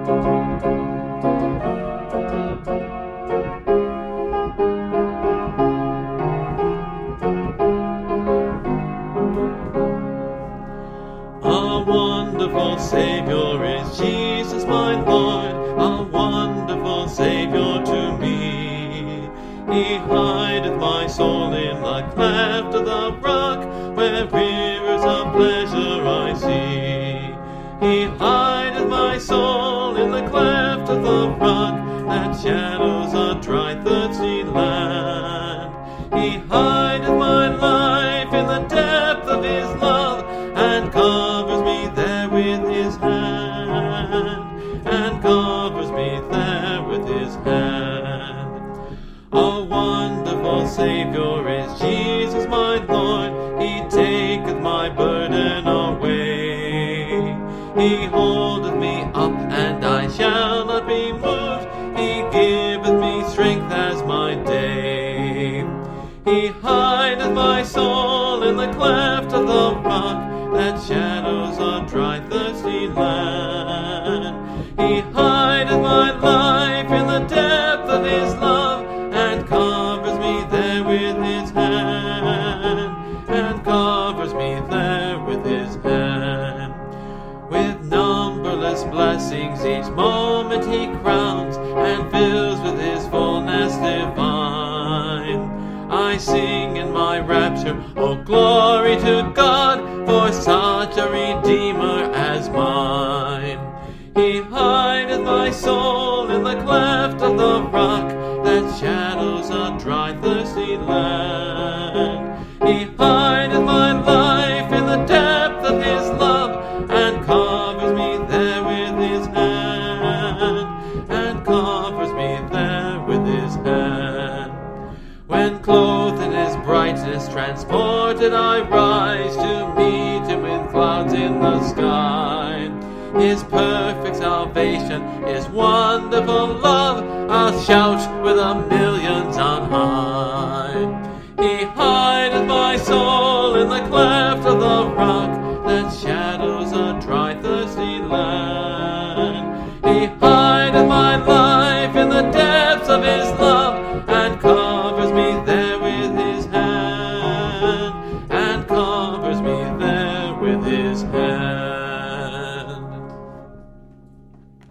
A wonderful Savior is Jesus my Lord, a wonderful Savior to me. He hideth my soul in the cleft of the rock, where rivers of pleasure I see. He hideth my soul in the cleft of the rock, that shadows a dry thirsty land. He hideth my life in the depth of his love, and covers me there with his hand, and covers me there with his hand. A wonderful Savior is Jesus my Lord, he taketh my burden away. He holdeth me up, and I shall not be moved, he giveth me strength as my day. He hideth my soul in the cleft of the rock, that shadows a dry thirsty land. He hideth my life in the depth of his love, and covers me there with his hand, and covers me there with his hand. With numberless blessings each moment he crowns, and fills with his fullness divine. I sing in my rapture, oh glory to God, for such a Redeemer as mine. He hideth my soul in the cleft of the rock, that shadows a dry thirsty land. He hideth my life in the depth of his love, and covers me there with his hand, and covers me there with his hand. When clothed in his brightness, transported I rise to meet him with clouds in the sky. His perfect salvation, his wonderful love, I'll shout with the millions on high. He hideth my soul in the cleft of the rock, that shadows a dry thirsty land. He hideth my life in the depths of his love,